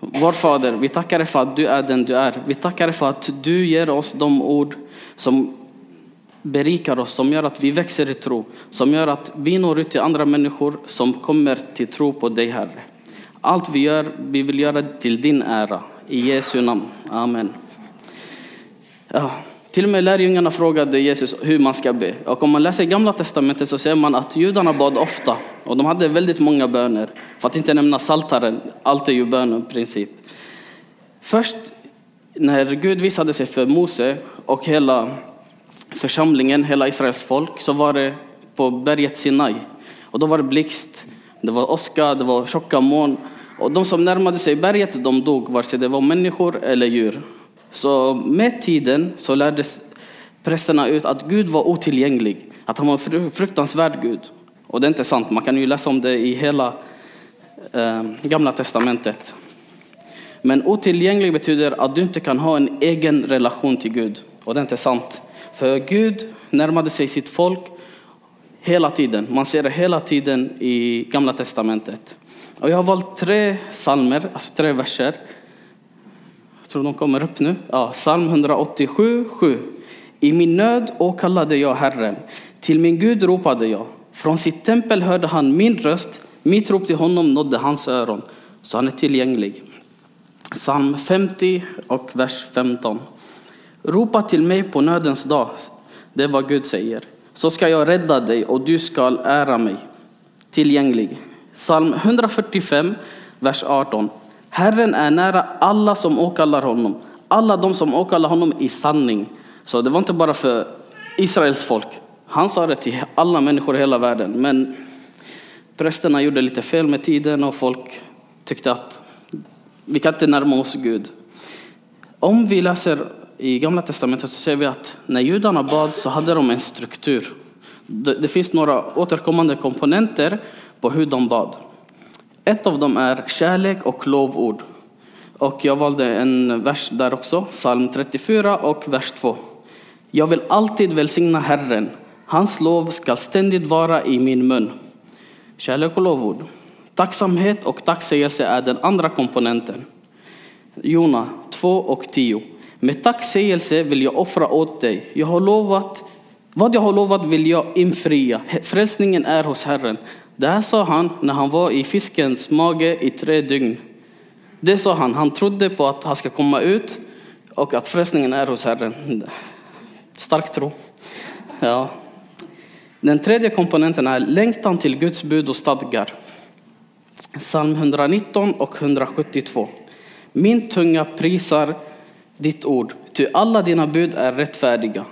Vår Fader, vi tackar dig för att du är den du är. Vi tackar dig för att du ger oss de ord som berikar oss, som gör att vi växer i tro, som gör att vi når ut till andra människor som kommer till tro på dig, Herre. Allt vi gör, vi vill göra till din ära. I Jesu namn. Amen. Ja, till och med lärjungarna frågade Jesus hur man ska be. Och om man läser Gamla testamentet så ser man att judarna bad ofta. Och de hade väldigt många böner. För att inte nämna saltaren. Allt är ju bön i princip. Först när Gud visade sig för Mose och hela församlingen, hela Israels folk, så var det på berget Sinai. Och då var det blixt, det var åska, det var tjocka moln. Och de som närmade sig berget, de dog, vare sig det var människor eller djur. Så med tiden så lärde prästerna ut att Gud var otillgänglig. Att han var en fruktansvärd Gud. Och det är inte sant, man kan ju läsa om det i hela Gamla testamentet. Men otillgänglig betyder att du inte kan ha en egen relation till Gud. Och det är inte sant. För Gud närmade sig sitt folk hela tiden. Man ser det hela tiden i Gamla testamentet. Och jag har valt 3 psalmer, alltså 3 verser. Jag tror de kommer upp nu. Ja, psalm 187:7. I min nöd åkallade jag Herren. Till min Gud ropade jag. Från sitt tempel hörde han min röst. Mitt rop till honom nådde hans öron. Så han är tillgänglig. Psalm 50 och vers 15. Ropa till mig på nödens dag. Det är vad Gud säger. Så ska jag rädda dig och du ska ära mig. Tillgänglig. Psalm 145 vers 18. Herren är nära alla som åkallar honom. Alla de som åkallar honom i sanning. Så det var inte bara för Israels folk. Han sa det till alla människor i hela världen. Men prästerna gjorde lite fel med tiden och folk tyckte att vi kan inte närma oss Gud. Om vi läser i Gamla testamentet så ser vi att när judarna bad så hade de en struktur. Det finns några återkommande komponenter på hur de bad. Ett av dem är kärlek och lovord. Och jag valde en vers där också, psalm 34 och vers 2. Jag vill alltid välsigna Herren. Hans lov ska ständigt vara i min mun. Kärlek och lovord. Tacksamhet och tacksägelse är den andra komponenten. Jona 2:10. Med tacksägelse vill jag offra åt dig. Vad jag har lovat vill jag infria. Frälsningen är hos Herren. Det här sa han när han var i fiskens mage i 3 dygn. Det sa han. Han trodde på att han ska komma ut och att frälsningen är hos Herren. Stark tro. Ja. Den tredje komponenten är längtan till Guds bud och stadgar. Psalm 119 och 172. Min tunga prisar ditt ord, ty alla dina bud är rättfärdiga.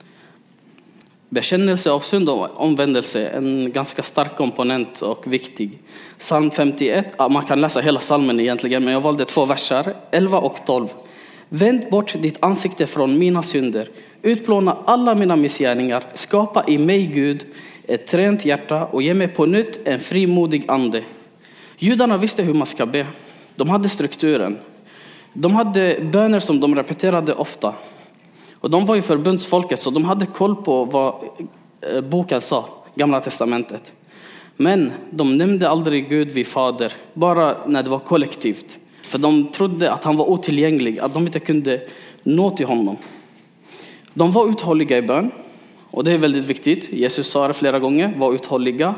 Bekännelse av synd och omvändelse är en ganska stark komponent och viktig. Psalm 51, man kan läsa hela psalmen egentligen, men jag valde 2 verser, 11 och 12. Vänd bort ditt ansikte från mina synder, utplåna alla mina missgärningar, skapa i mig Gud ett rent hjärta och ge mig på nytt en frimodig ande. Judarna visste hur man ska be. De hade strukturen. De hade böner som de repeterade ofta. Och de var ju förbundsfolket, så de hade koll på vad boken sa, Gamla testamentet. Men de nämnde aldrig Gud vid fader, bara när det var kollektivt. För de trodde att han var otillgänglig, att de inte kunde nå till honom. De var uthålliga i bön, och det är väldigt viktigt. Jesus sa det flera gånger, var uthålliga.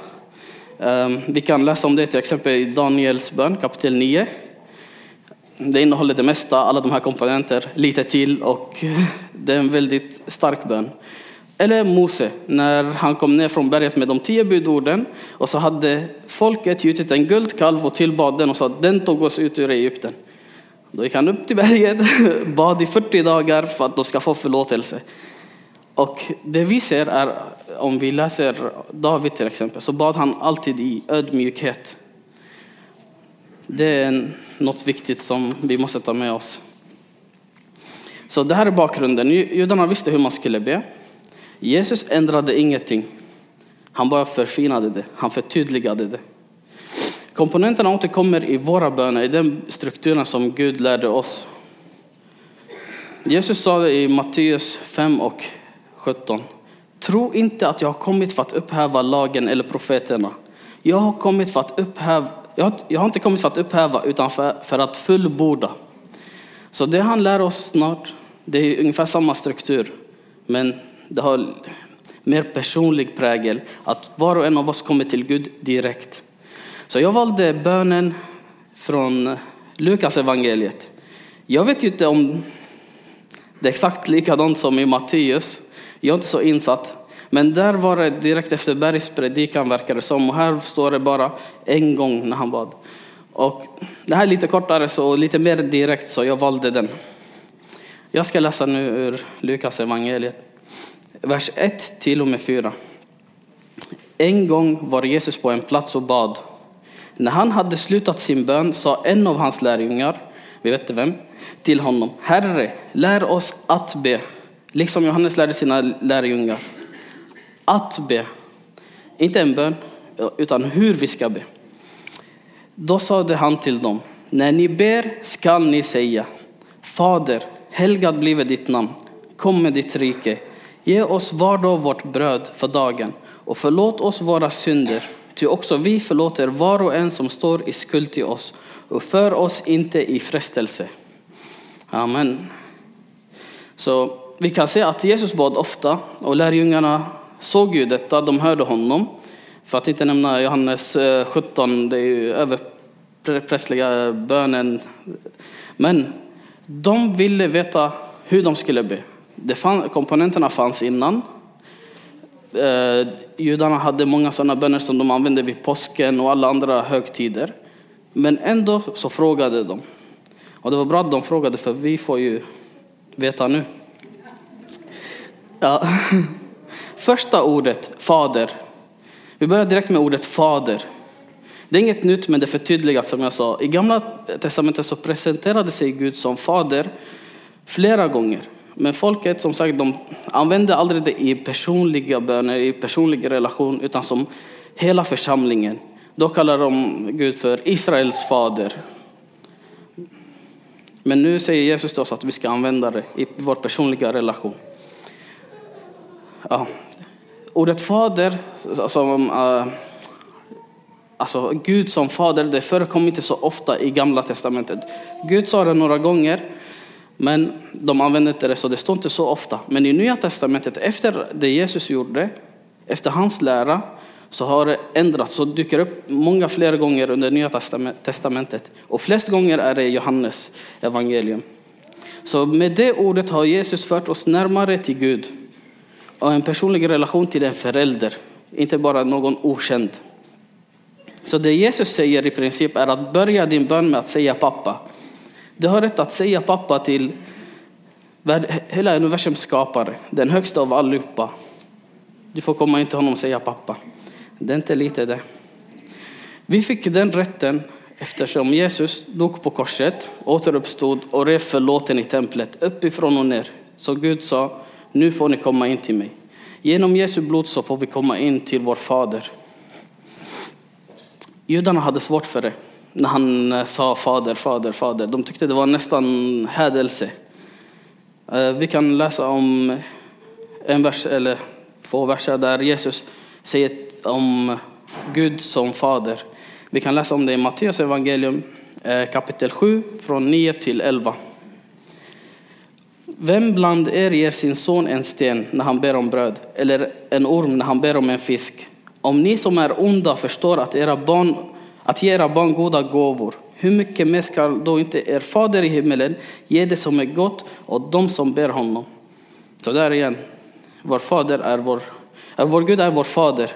Vi kan läsa om det till exempel i Daniels bön, kapitel 9. Det innehåller det mesta, alla de här komponenter, lite till, och det är en väldigt stark bön. Eller Mose, när han kom ner från berget med de 10 budorden, och så hade folket gjutit en guldkalv och tillbad den och sa att den tog oss ut ur Egypten. Då gick han upp till berget, bad i 40 dagar för att de ska få förlåtelse. Och det vi ser är, om vi läser David till exempel, så bad han alltid i ödmjukhet. Det är något viktigt som vi måste ta med oss. Så det här är bakgrunden. Judarna visste hur man skulle be. Jesus ändrade ingenting. Han bara förfinade det. Han förtydligade det. Komponenterna återkommer i våra böner, i den strukturen som Gud lärde oss. Jesus sa det i Matteus 5 och 17. Tro inte att jag har kommit för att upphäva lagen eller profeterna. Jag har kommit för att jag har inte kommit för att upphäva utan för att fullborda. Så det han lär oss snart, det är ungefär samma struktur. Men det har mer personlig prägel. Att var och en av oss kommer till Gud direkt. Så jag valde bönen från Lukas evangeliet. Jag vet ju inte om det är exakt likadant som i Matteus. Jag är inte så insatt. Men där var det direkt efter bergspredikan verkar det som. Och här står det bara en gång när han bad. Och det här är lite kortare så lite mer direkt så jag valde den. Jag ska läsa nu ur Lukas evangeliet. Vers 1 till och med 4. En gång var Jesus på en plats och bad. När han hade slutat sin bön sa en av hans lärjungar, vi vet inte vem, till honom: Herre, lär oss att be. Liksom Johannes lärde sina lärjungar. Att be. Inte en bön, utan hur vi ska be. Då sade han till dem: när ni ber ska ni säga: Fader, helgad blive ditt namn. Kom med ditt rike. Ge oss var dag vårt bröd för dagen. Och förlåt oss våra synder. Ty också vi förlåter var och en som står i skuld till oss. Och för oss inte i frestelse. Amen. Så vi kan se att Jesus bad ofta. Och lärjungarna såg ju detta. De hörde honom. För att inte nämna Johannes 17. Det är ju överprästliga bönen. Men de ville veta hur de skulle be. Komponenterna fanns innan. Judarna hade många sådana böner som de använde vid påsken och alla andra högtider. Men ändå så frågade de. Och det var bra att de frågade, för vi får ju veta nu. Ja. Första ordet, fader. Vi börjar direkt med ordet fader. Det är inget nytt, men det är förtydligat som jag sa. I Gamla testamentet så presenterade sig Gud som fader flera gånger. Men folket, som sagt, de använde aldrig det i personliga böner, i personlig relation, utan som hela församlingen. Då kallar de Gud för Israels fader. Men nu säger Jesus till oss att vi ska använda det i vår personliga relation. Ja. Ordet fader, alltså Gud som fader, det förekommer inte så ofta i Gamla testamentet. Gud sa det några gånger, men de använde inte det, så det står inte så ofta. Men i Nya testamentet, efter det Jesus gjorde, efter hans lära, så har det ändrats. Så dyker upp många fler gånger under Nya testamentet. Och flest gånger är det Johannes evangelium. Så med det ordet har Jesus fört oss närmare till Gud. Och en personlig relation till en förälder. Inte bara någon okänd. Så det Jesus säger i princip är att börja din bön med att säga pappa. Du har rätt att säga pappa till hela universums skapare. Den högsta av allihopa. Du får komma in till honom och säga pappa. Det är inte lite det. Vi fick den rätten eftersom Jesus dog på korset, återuppstod och rev förlåten i templet, uppifrån och ner. Så Gud sa: nu får ni komma in till mig. Genom Jesu blod så får vi komma in till vår fader. Judarna hade svårt för det. När han sa fader, fader, fader. De tyckte det var nästan hädelse. Vi kan läsa om en vers eller 2 verser där Jesus säger om Gud som fader. Vi kan läsa om det i Matteus evangelium kapitel 7 från 9 till 11. Vem bland er ger sin son en sten när han ber om bröd, eller en orm när han ber om en fisk? Om ni som är onda förstår att ge era barn goda gåvor, hur mycket mer ska då inte er fader i himmelen ge det som är gott åt de som ber honom? Så där igen, vår fader är vår Gud är vår fader.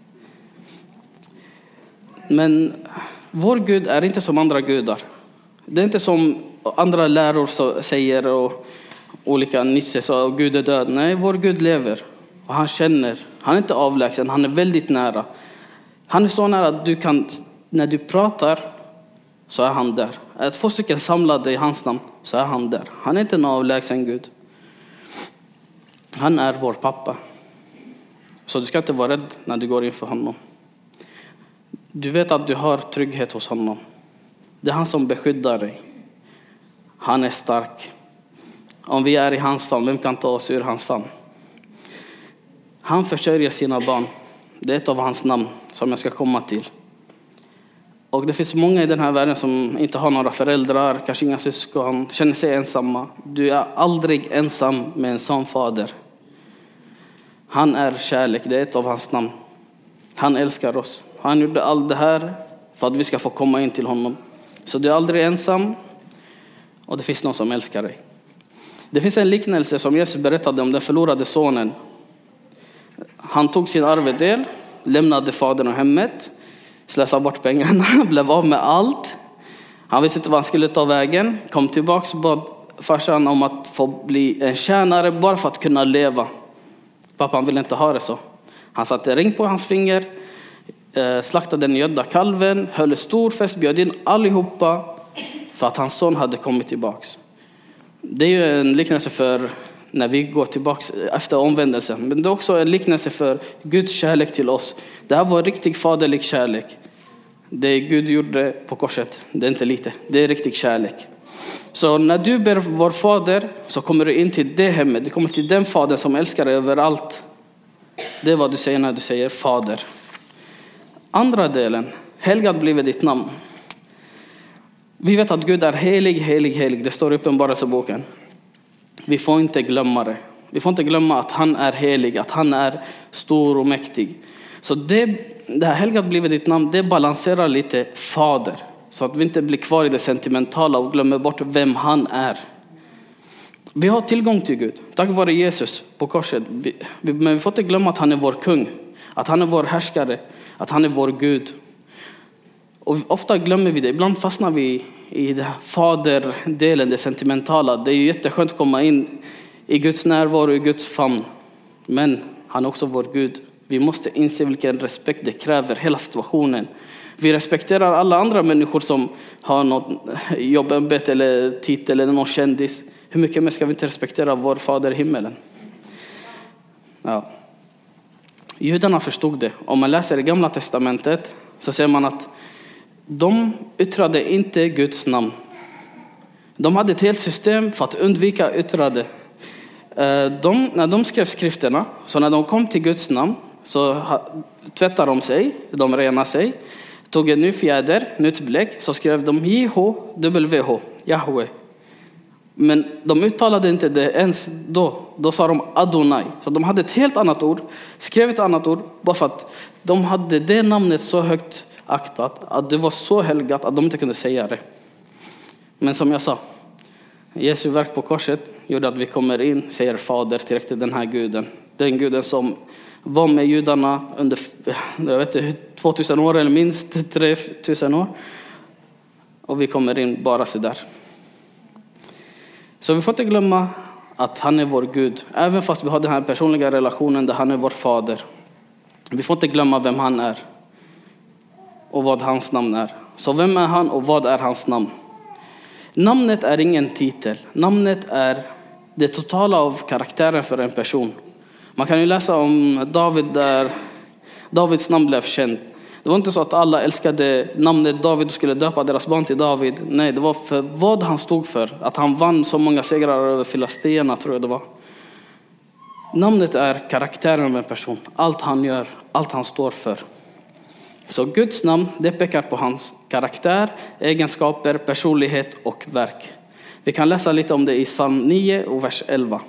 Men vår Gud är inte som andra gudar. Det är inte som andra läror säger och olika Nietzsche sa Gud är död. Nej, vår Gud lever och han känner. Han är inte avlägsen, han är väldigt nära. Han är så nära att du kan, när du pratar så är han där. Är 2 stycken samlade i hans namn så är han där. Han är inte en avlägsen Gud. Han är vår pappa. Så du ska inte vara rädd när du går inför honom. Du vet att du har trygghet hos honom. Det är han som beskyddar dig. Han är stark. Om vi är i hans famn, vem kan ta oss ur hans famn? Han försörjer sina barn. Det är ett av hans namn som jag ska komma till. Och det finns många i den här världen som inte har några föräldrar, kanske inga syskon, känner sig ensamma. Du är aldrig ensam med en sån fader. Han är kärlek, det är ett av hans namn. Han älskar oss. Han gjorde allt det här för att vi ska få komma in till honom. Så du är aldrig ensam och det finns någon som älskar dig. Det finns en liknelse som Jesus berättade om den förlorade sonen. Han tog sin arvedel, lämnade fadern och hemmet, slösade bort pengarna, blev av med allt. Han visste inte vad han skulle ta vägen, kom tillbaks och bad farsan om att få bli en tjänare bara för att kunna leva. Pappan ville inte ha det så. Han satte ring på hans finger, slaktade den gödda kalven, höll en stor fest, bjöd in allihopa för att hans son hade kommit tillbaks. Det är ju en liknelse för när vi går tillbaks efter omvändelsen. Men det är också en liknelse för Guds kärlek till oss. Det här var riktig faderlig kärlek. Det Gud gjorde på korset, det är inte lite. Det är riktig kärlek. Så när du ber vår fader så kommer du in till det hemmet. Du kommer till den fader som älskar dig överallt. Det är vad du säger när du säger fader. Andra delen, helgad blir ditt namn. Vi vet att Gud är helig, helig, helig. Det står i Uppenbarelseboken. Vi får inte glömma det. Vi får inte glömma att han är helig, att han är stor och mäktig. Så det här helgad blir ditt namn, det balanserar lite fader. Så att vi inte blir kvar i det sentimentala och glömmer bort vem han är. Vi har tillgång till Gud, tack vare Jesus på korset. Men vi får inte glömma att han är vår kung, att han är vår härskare, att han är vår Gud. Och ofta glömmer vi det. Ibland fastnar vi i det här faderdelen, det sentimentala. Det är ju jätteskönt att komma in i Guds närvaro, i Guds famn. Men han är också vår Gud. Vi måste inse vilken respekt det kräver, hela situationen. Vi respekterar alla andra människor som har något jobbämbete eller titel eller någon kändis. Hur mycket mer ska vi inte respektera vår fader i himmelen? Ja. Judarna förstod det. Om man läser i Gamla testamentet så ser man att de yttrade inte Guds namn. De hade ett helt system för att undvika yttrade. När de skrev skrifterna, så när de kom till Guds namn så tvättade de sig, de renade sig, tog en ny fjäder, nytt bläck, så skrev de JHWH, Yahweh. Men de uttalade inte det ens då. Då sa de Adonai. Så de hade ett helt annat ord, skrev ett annat ord, bara för att de hade det namnet så högt aktat, att det var så helgat att de inte kunde säga det. Men som jag sa, Jesu verk på korset gjorde att vi kommer in, säger fader direkt till den här guden. Den guden som var med judarna under 2000 år eller minst 3000 år. Och vi kommer in bara så där. Så vi får inte glömma att han är vår Gud. Även fast vi har den här personliga relationen där han är vår fader. Vi får inte glömma vem han är. Och vad hans namn är. Så vem är han och vad är hans namn? Namnet är ingen titel. Namnet är det totala av karaktären för en person. Man kan ju läsa om David där Davids namn blev känd. Det var inte så att alla älskade namnet David och skulle döpa deras barn till David. Nej, det var för vad han stod för. Att han vann så många segrar över filisterna, tror jag det var. Namnet är karaktären av en person. Allt han gör, allt han står för. Så Guds namn, det pekar på hans karaktär, egenskaper, personlighet och verk. Vi kan läsa lite om det i psalm 9 och vers 11.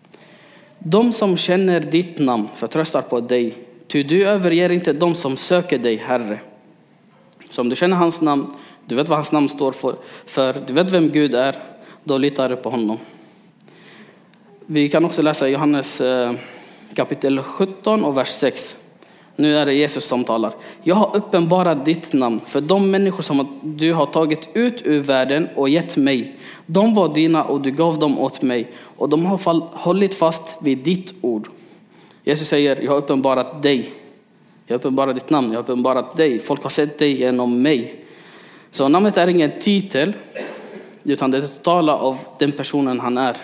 De som känner ditt namn förtröstar på dig. Ty du överger inte de som söker dig, Herre. Så om du känner hans namn, du vet vad hans namn står för, du vet vem Gud är, då litar du på honom. Vi kan också läsa Johannes kapitel 17 och vers 6. Nu är det Jesus som talar. Jag har uppenbarat ditt namn för de människor som du har tagit ut ur världen och gett mig. De var dina och du gav dem åt mig. Och de har hållit fast vid ditt ord. Jesus säger, jag har uppenbarat dig. Jag har uppenbarat ditt namn, jag har uppenbarat dig. Folk har sett dig genom mig. Så namnet är ingen titel, utan det totala av den personen han är.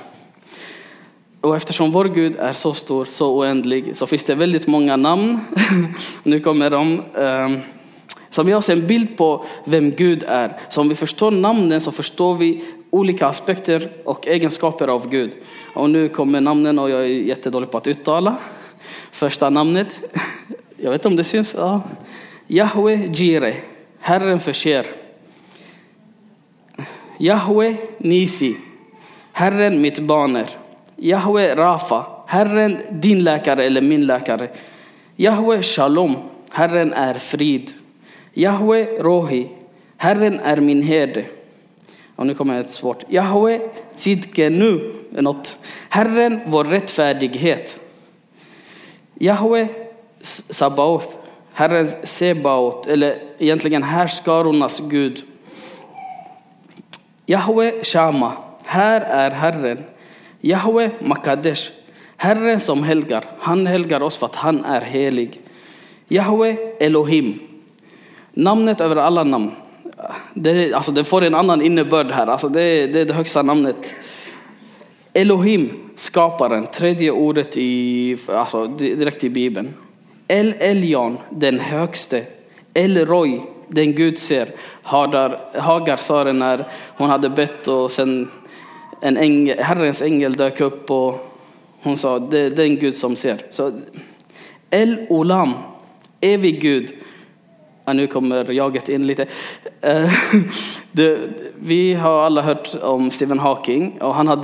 Och eftersom vår Gud är så stor, så oändlig, så finns det väldigt många namn. Nu kommer de. Som ger oss en bild på vem Gud är. Så om vi förstår namnen så förstår vi olika aspekter och egenskaper av Gud. Och nu kommer namnen och jag är jättedålig på att uttala. Första namnet, jag vet inte om det syns. Ja. Yahweh Jireh. Herren förser. Jahwe Nisi, Herren mitt baner. Jahwe Rafa, Herren din läkare eller min läkare. Jahwe Shalom, Herren är frid. Jahwe Rohi, Herren är min herde. Och nu kommer ett svårt. Jahwe Tzidkenu, något. Herren vår rättfärdighet. Jahwe Sabaoth, Herren Sebaot, eller egentligen härskarornas Gud. Jahwe Shama, här är Herren. Jahwe Makadesh, Herren som helgar. Han helgar oss för att han är helig. Jahwe Elohim, namnet över alla namn. Det får en annan innebörd här. Alltså det är det högsta namnet. Elohim, skaparen. Tredje ordet direkt i Bibeln. El Elyon, den högste. El Roy, den Gud ser. Hagar sa det när hon hade bett och sen Herrens ängel dök upp och hon sa det är den Gud som ser. Så El Olam, evig Gud. Nu kommer jaget in lite. Vi har alla hört om Stephen Hawking och han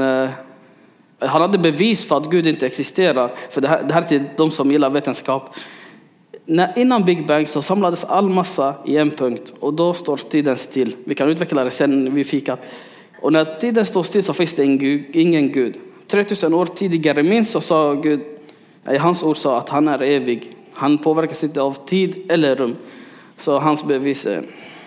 hade bevis för att Gud inte existerar. För det här är till de som gillar vetenskap. Innan Big Bang så samlades all massa i en punkt och då står tiden still. Vi kan utveckla det sen vid fikat. Och när tiden står still så finns det ingen Gud. 3000 år tidigare minst så sa Gud, hans ord sa att han är evig. Han påverkas inte av tid eller rum. Så hans bevis är,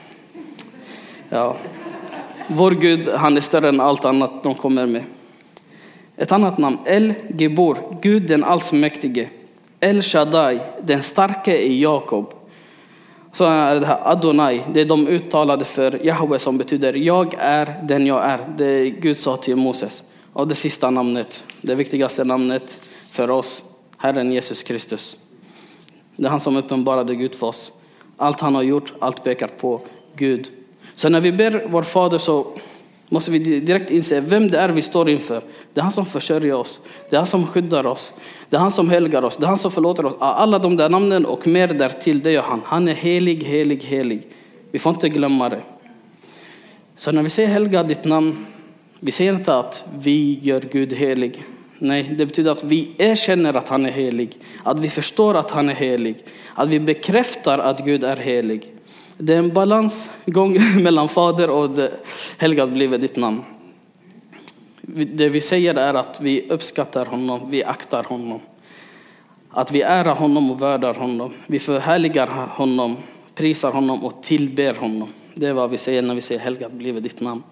vår Gud, han är större än allt annat de kommer med. Ett annat namn, El Gibor, Gud den allsmäktige. El Shaddai, den starke i Jakob. Så är det här Adonai, det är de uttalade för Jahwe som betyder jag är den jag är. Det Gud sa till Moses. Och det sista namnet, det viktigaste namnet för oss, Herren Jesus Kristus. Det är han som uppenbarade Gud för oss. Allt han har gjort, allt pekar på Gud. Så när vi ber vår fader så måste vi direkt inse vem det är vi står inför. Det är han som försörjer oss. Det är han som skyddar oss. Det är han som helgar oss. Det är han som förlåter oss. Alla de där namnen och mer därtill, det gör han. Han är helig, helig, helig. Vi får inte glömma det. Så när vi säger helga ditt namn, vi säger inte att vi gör Gud helig. Nej, det betyder att vi erkänner att han är helig. Att vi förstår att han är helig. Att vi bekräftar att Gud är helig. Det är en balansgång mellan fader och det helgat blive ditt namn. Det vi säger är att vi uppskattar honom, vi aktar honom. Att vi ärar honom och värdar honom. Vi förhärligar honom, prisar honom och tillber honom. Det är vad vi säger när vi säger helgat blive ditt namn.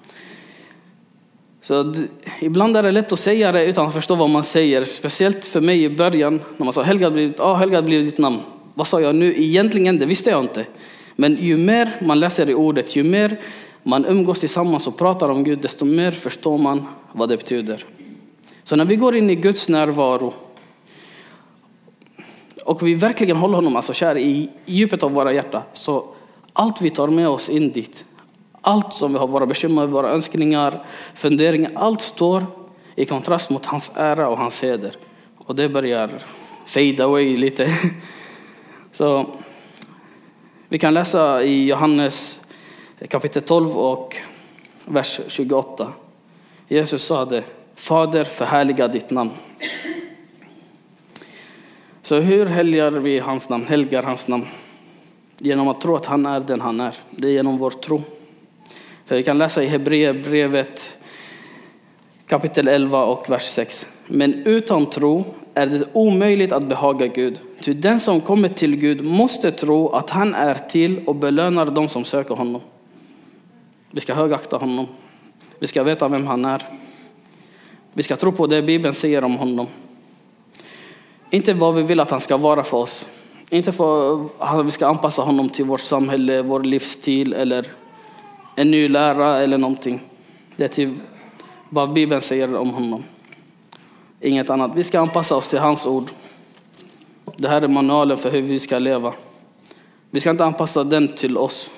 Så ibland är det lätt att säga det utan att förstå vad man säger. Speciellt för mig i början när man sa helgat blir ditt namn. Vad sa jag nu? Egentligen det visste jag inte. Men ju mer man läser i ordet, ju mer man umgås tillsammans och pratar om Gud, desto mer förstår man vad det betyder. Så när vi går in i Guds närvaro och vi verkligen håller honom kär i djupet av våra hjärtan, så allt vi tar med oss in dit, allt som vi har, våra bekymmer, våra önskningar, funderingar, allt står i kontrast mot hans ära och hans heder. Och det börjar fade away lite. Så vi kan läsa i Johannes kapitel 12 och vers 28. Jesus sa det: Fader, förhärliga ditt namn. Så hur helgar vi hans namn? Helgar hans namn genom att tro att han är den han är. Det är genom vår tro. För vi kan läsa i Hebreerbrevet kapitel 11 och vers 6. Men utan tro är det omöjligt att behaga Gud. Ty den som kommer till Gud måste tro att han är till och belönar de som söker honom. Vi ska högakta honom. Vi ska veta vem han är. Vi ska tro på det Bibeln säger om honom. Inte vad vi vill att han ska vara för oss. Inte för att vi ska anpassa honom till vårt samhälle, vår livsstil eller en ny lära eller någonting. Det är till vad Bibeln säger om honom. Inget annat. Vi ska anpassa oss till hans ord. Det här är manualen för hur vi ska leva. Vi ska inte anpassa den till oss.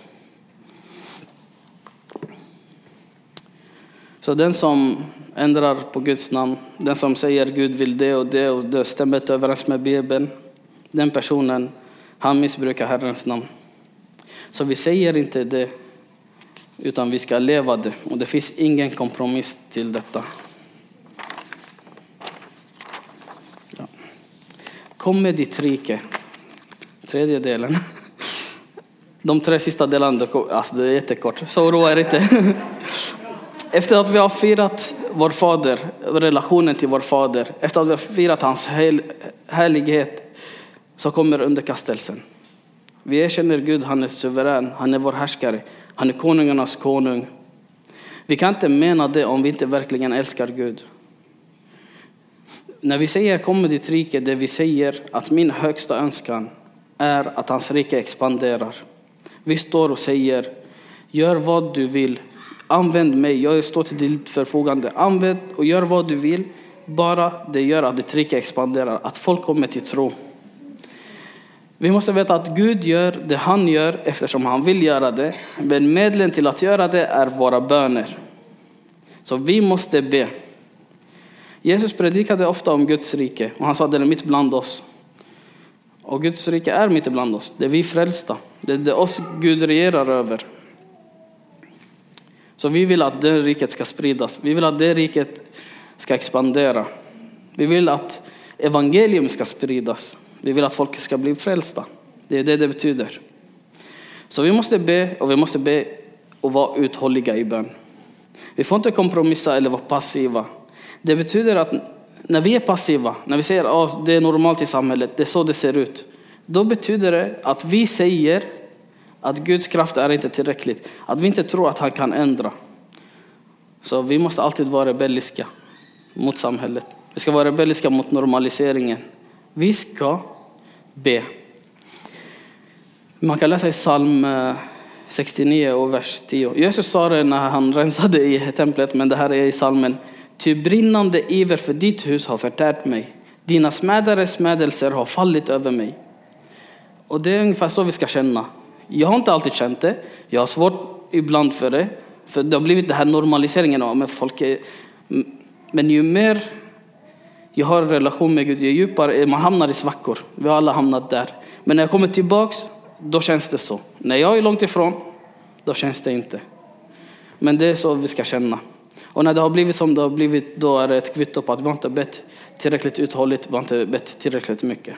Så den som ändrar på Guds namn, den som säger Gud vill det och det stämmer inte överens med Bibeln, den personen, han missbrukar Herrens namn. Så vi säger inte det, utan vi ska leva det. Och det finns ingen kompromiss till detta. Ja. Kom med ditt rike. Tredje delen. De 3 sista delarna, alltså det är jättekort. Så oroa er inte. Efter att vi har firat vår fader, relationen till vår fader. Efter att vi har firat hans härlighet, så kommer underkastelsen. Vi erkänner Gud, han är suverän, han är vår härskare, han är konungarnas konung. Vi kan inte mena det om vi inte verkligen älskar Gud. När vi säger kom med ditt rike, det vi säger att min högsta önskan är att hans rike expanderar. Vi står och säger, gör vad du vill, använd mig, jag står till ditt förfogande, använd och gör vad du vill, bara det gör att ditt rike expanderar, att folk kommer till tro. Vi måste veta att Gud gör det han gör eftersom han vill göra det. Men medlen till att göra det är våra böner. Så vi måste be. Jesus predikade ofta om Guds rike. Och han sa att det är mitt bland oss. Och Guds rike är mitt bland oss. Det är vi frälsta. Det är det oss Gud regerar över. Så vi vill att det riket ska spridas. Vi vill att det riket ska expandera. Vi vill att evangelium ska spridas. Vi vill att folk ska bli frälsta. Det är det betyder. Så vi måste be, och vi måste be och vara uthålliga i bön. Vi får inte kompromissa eller vara passiva. Det betyder att när vi är passiva, när vi säger att det är normalt i samhället, det är så det ser ut. Då betyder det att vi säger att Guds kraft är inte tillräckligt. Att vi inte tror att han kan ändra. Så vi måste alltid vara rebelliska mot samhället. Vi ska vara rebelliska mot normaliseringen. Vi ska be. Man kan läsa i psalm 69 och vers 10. Jesus sa det när han rensade i templet, men det här är i psalmen. Ty brinnande iver för ditt hus har förtärt mig. Dina smädares smädelser har fallit över mig. Och det är ungefär så vi ska känna. Jag har inte alltid känt det. Jag har svårt ibland för det. För det har blivit den här normaliseringen av med folk. Men ju mer jag har en relation med Gud, ju djupare man hamnar i svackor. Vi har alla hamnat där. Men när jag kommer tillbaks, då känns det så. När jag är långt ifrån, då känns det inte. Men det är så vi ska känna. Och när det har blivit som det har blivit, då är det ett kvitto på att vi inte har bett tillräckligt uthålligt, vi har inte bett tillräckligt mycket.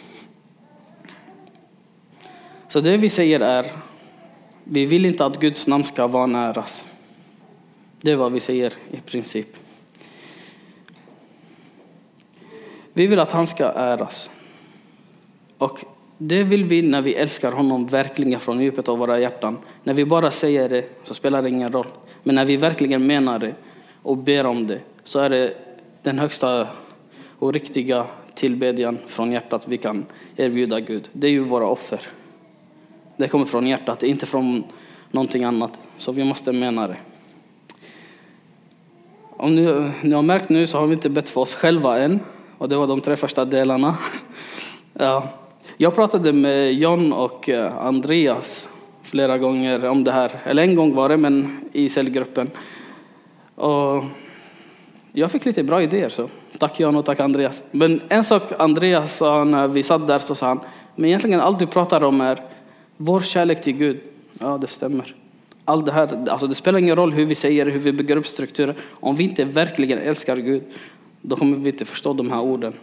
Så det vi säger är, vi vill inte att Guds namn ska vanäras. Det är vad vi säger i princip. Vi vill att han ska äras. Och det vill vi när vi älskar honom verkligen från djupet av våra hjärtan. När vi bara säger det så spelar det ingen roll. Men när vi verkligen menar det och ber om det, så är det den högsta och riktiga tillbedjan från hjärtat vi kan erbjuda Gud. Det är ju våra offer. Det kommer från hjärtat, det är inte från någonting annat. Så vi måste mena det. Om ni har märkt nu så har vi inte bett för oss själva än. Och det var de 3 första delarna. Ja. Jag pratade med John och Andreas flera gånger om det här. Eller en gång var det, men i cellgruppen. Och jag fick lite bra idéer. Så tack John och tack Andreas. Men en sak Andreas sa när vi satt där, så sa han, men egentligen allt du pratar om är vår kärlek till Gud. Ja, det stämmer. Allt det här, alltså det spelar ingen roll hur vi säger, hur vi bygger upp strukturer. Om vi inte verkligen älskar Gud, då kommer vi inte förstå de här orden.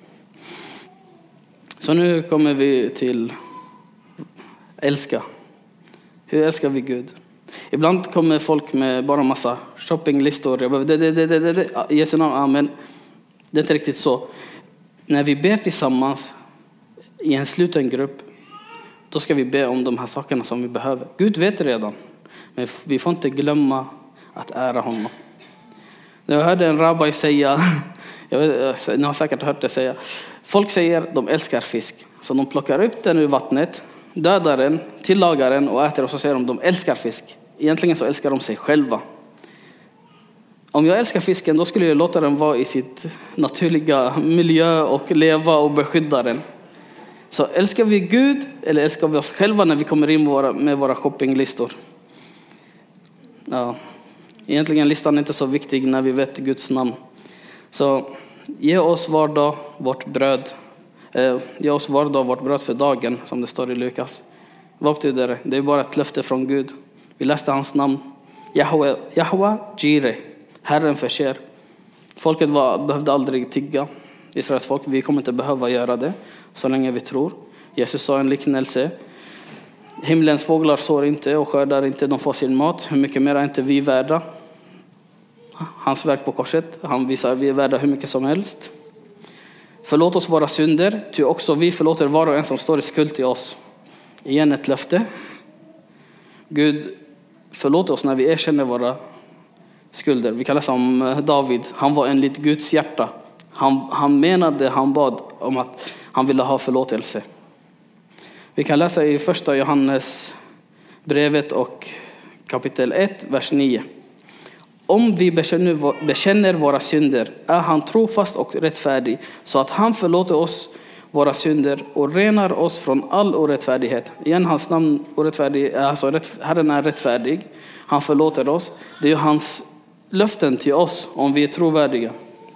Så nu kommer vi till älska. Hur älskar vi Gud? Ibland kommer folk med bara massa shoppinglistor. Jag behöver Jesu namn, amen. Det är inte riktigt så. När vi ber tillsammans i en sluten grupp, då ska vi be om de här sakerna som vi behöver. Gud vet redan. Men vi får inte glömma att ära honom. Jag hörde en rabbi säga, ni har säkert hört det säga, folk säger de älskar fisk. Så de plockar upp den ur vattnet, dödar den, tillagar den och äter, och så säger de älskar fisk. Egentligen så älskar de sig själva. Om jag älskar fisken, då skulle jag låta den vara i sitt naturliga miljö och leva och beskydda den. Så älskar vi Gud eller älskar vi oss själva när vi kommer in med våra shoppinglistor? Ja, egentligen listan är inte så viktig när vi vet Guds namn. Så ge oss var dag vårt bröd. Ge oss var dag vårt bröd för dagen, som det står i Lukas. Vad betyder det? Det är bara ett löfte från Gud. Vi läste hans namn. Yahweh Jireh. Herren förser. Folket behövde aldrig tigga. Israels folk, vi kommer inte behöva göra det så länge vi tror. Jesus sa en liknelse. Himlens fåglar sår inte och skördar inte, de får sin mat. Hur mycket mer är inte vi värda? Hans verk på korset, han visar att vi är värda hur mycket som helst. Förlåt oss våra synder, ty också vi förlåter var och en som står i skuld till oss. Igen ett löfte. Gud förlåt oss när vi erkänner våra skulder. Vi kan läsa om David, han var enligt Guds hjärta. Han bad om att han ville ha förlåtelse. Vi kan läsa i första Johannes brevet och kapitel 1, vers 9. Om vi bekänner våra synder är han trofast och rättfärdig så att han förlåter oss våra synder och renar oss från all orättfärdighet. Igen hans namn orättfärdig, alltså Herren är rättfärdig. Han förlåter oss. Det är ju hans löften till oss om vi är trovärdiga.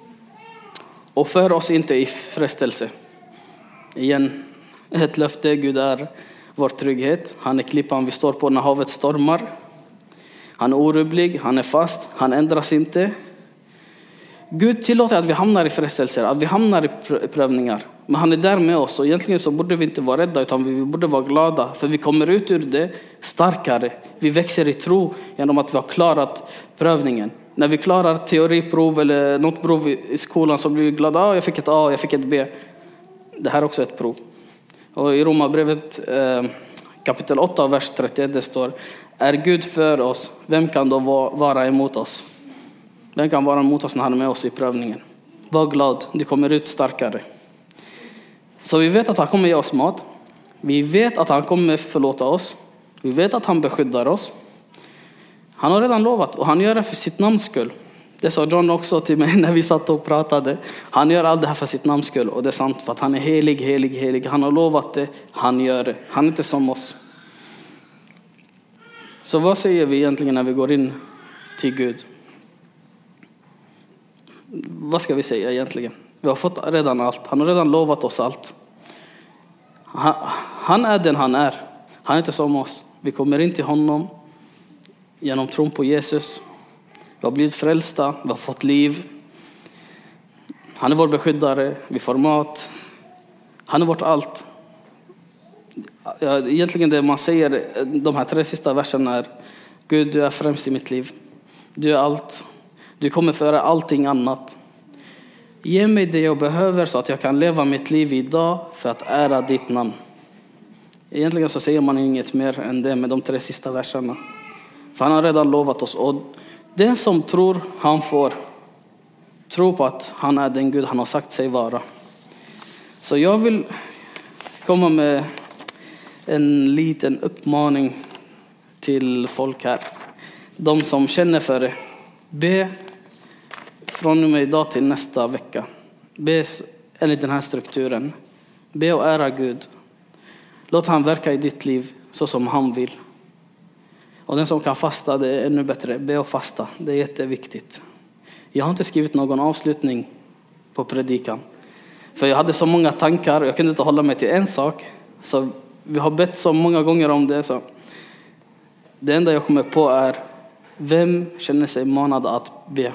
Och för oss inte i frestelse. Igen ett löfte, Gud är vår trygghet. Han är klippan vi står på när havet stormar. Han är orubblig, han är fast, han ändras inte. Gud tillåter att vi hamnar i frestelser, att vi hamnar i prövningar. Men han är där med oss och egentligen så borde vi inte vara rädda utan vi borde vara glada. För vi kommer ut ur det starkare. Vi växer i tro genom att vi har klarat prövningen. När vi klarar teoriprov eller något prov i skolan så blir vi glada. Jag fick ett A, jag fick ett B. Det här är också ett prov. Och i Romarbrevet kapitel 8 vers 31 det står: är Gud för oss, vem kan då vara emot oss? Vem kan vara emot oss när han är med oss i prövningen? Var glad, du kommer ut starkare. Så vi vet att han kommer ge oss mat. Vi vet att han kommer förlåta oss. Vi vet att han beskyddar oss. Han har redan lovat och han gör det för sitt namns skull. Det sa John också till mig när vi satt och pratade. Han gör allt det här för sitt namns skull. Och det är sant för att han är helig, helig, helig. Han har lovat det, han gör det. Han är inte som oss. Så vad säger vi egentligen när vi går in till Gud? Vad ska vi säga egentligen? Vi har fått redan allt. Han har redan lovat oss allt. Han är den han är. Han är inte som oss. Vi kommer in till honom genom tron på Jesus. Vi har blivit frälsta. Vi har fått liv. Han är vår beskyddare. Vi får mat. Han är vårt allt. Egentligen det man säger de här 3 sista verserna är: Gud, du är främst i mitt liv. Du är allt. Du kommer föra allting annat. Ge mig det jag behöver så att jag kan leva mitt liv idag för att ära ditt namn. Egentligen så säger man inget mer än det med de 3 sista verserna. För han har redan lovat oss. Och den som tror, han får tro på att han är den Gud han har sagt sig vara. Så jag vill komma med en liten uppmaning till folk här. De som känner för det. Be från och med idag till nästa vecka. Be enligt den här strukturen. Be och ära Gud. Låt han verka i ditt liv så som han vill. Och den som kan fasta, det är ännu bättre. Be och fasta, det är jätteviktigt. Jag har inte skrivit någon avslutning på predikan. För jag hade så många tankar och jag kunde inte hålla mig till en sak. Så vi har bett så många gånger om det. Så det enda jag kommer på är: vem känner sig manad att be?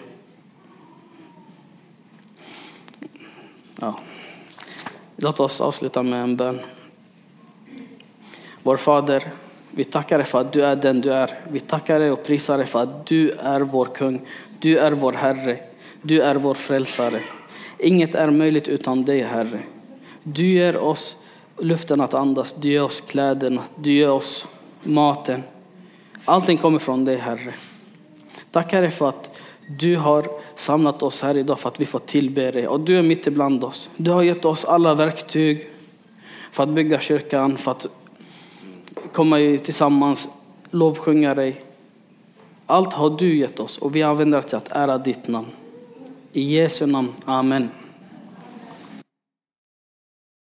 Ja. Låt oss avsluta med en bön. Vår Fader, vi tackar dig för att du är den du är. Vi tackar dig och prisar dig för att du är vår kung. Du är vår Herre. Du är vår frälsare. Inget är möjligt utan dig, Herre. Du ger oss luften att andas. Du ger oss kläderna. Du ger oss maten. Allting kommer från dig, Herre. Tackar dig för att du har samlat oss här idag för att vi får tillbe dig. Och du är mitt ibland oss. Du har gett oss alla verktyg för att bygga kyrkan. För att komma tillsammans, lovsjunga dig. Allt har du gett oss och vi använder det till att ära ditt namn. I Jesu namn, amen.